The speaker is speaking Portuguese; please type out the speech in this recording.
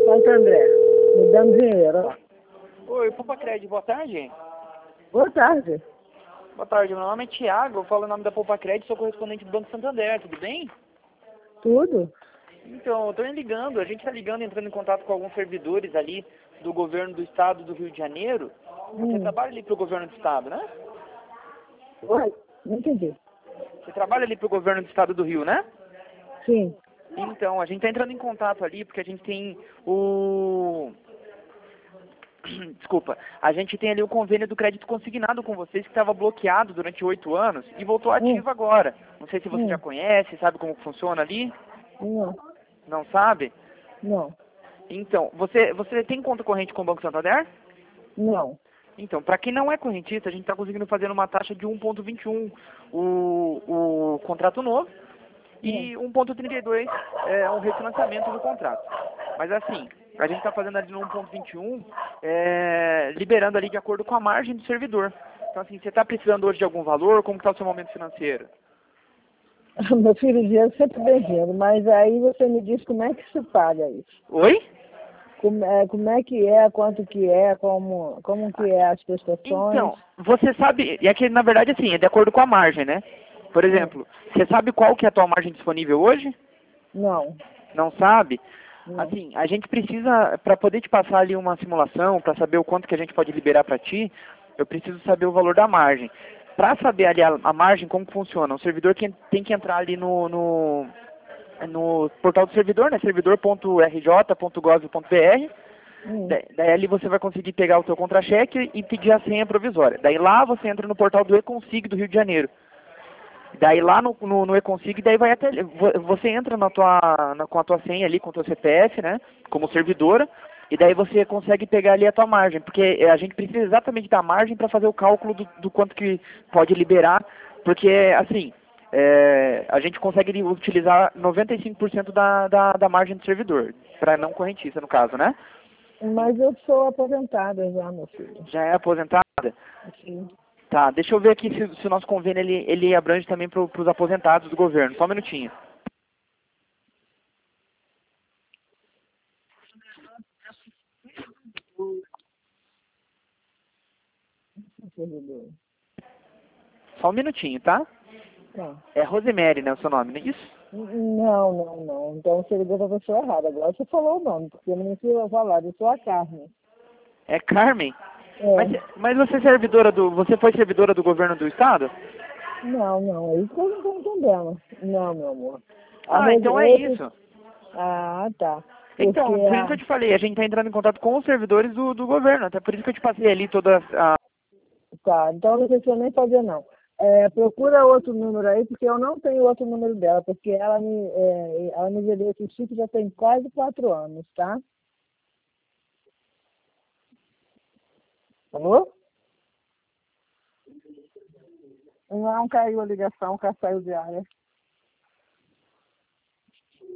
Santo André, me dando dinheiro, ó. Oi, Poupa-Cred, boa tarde. Boa tarde. Boa tarde, meu nome é Thiago, eu falo em nome da Poupa-Cred, sou correspondente do Banco Santander, tudo bem? Tudo? Então, eu estou ligando, a gente está ligando, entrando em contato com alguns servidores ali do governo do estado do Rio de Janeiro. Você trabalha ali para o governo do estado, né? Oi, não entendi. Você trabalha ali para o governo do estado do Rio, né? Sim. Então, a gente está entrando em contato ali porque a gente tem o... Desculpa, a gente tem ali o convênio do crédito consignado com vocês que estava bloqueado durante 8 anos e voltou ativo agora. Não sei se você já conhece, sabe como funciona ali? Não, Não sabe? não, Então, você tem conta corrente com o Banco Santander? não. Então, para quem não é correntista, a gente está conseguindo fazer uma taxa de 1,21 o contrato novo e 1,32 é um refinanciamento do contrato. Mas assim, a gente está fazendo ali no 1,21, liberando ali de acordo com a margem do servidor. Então assim, você está precisando hoje de algum valor? Como está o seu momento financeiro? Meu filho, o dinheiro é sempre bem-vindo, mas aí você me diz como é que se paga isso. Oi? Como é que é, quanto que é, como que é as prestações. Então, você sabe, e aqui na verdade assim, é de acordo com a margem, né? Por exemplo, você sabe qual que é a tua margem disponível hoje? Não, Não sabe? não. Assim, a gente precisa, para poder te passar ali uma simulação, para saber o quanto que a gente pode liberar para ti, eu preciso saber o valor da margem. Para saber ali a margem, como que funciona, o servidor tem que entrar ali no portal do servidor, né, servidor.rj.gov.br. Daí ali você vai conseguir pegar o teu contra-cheque e pedir a senha provisória. Daí lá você entra no portal do Econsig do Rio de Janeiro. Daí lá no Econsig, daí vai até você entra com a tua senha ali, com o teu CPF, né, como servidora, e daí você consegue pegar ali a tua margem, porque a gente precisa exatamente da margem para fazer o cálculo do quanto que pode liberar, porque assim, a gente consegue utilizar 95% da margem do servidor, para não correntista no caso, né? Mas eu sou aposentada já, meu filho. Já é aposentada? Sim. Tá, deixa eu ver aqui se o nosso convênio ele abrange também para os aposentados do governo. Só um minutinho. Servidor. Só um minutinho, tá? Tá. É Rosemary, né, o seu nome, não é isso? Não, não, não. Então você ligou para a pessoa errada. Agora você falou o nome, porque eu não precisa falar, eu sou a Carmen. É Carmen? É. Mas você foi servidora do governo do estado? Não, não, é isso que eu não estou entendendo. Não, meu amor. Ah, então é isso. Ah, tá. Porque Então, por isso que eu te falei, a gente tá entrando em contato com os servidores do governo, até por isso que eu te passei ali toda a... Tá, então não precisa nem fazer não. Procura outro número aí, porque eu não tenho outro número dela, porque ela me vendeu esse chip já tem quase 4 anos, tá? Alô? Não caiu a ligação, saiu de área.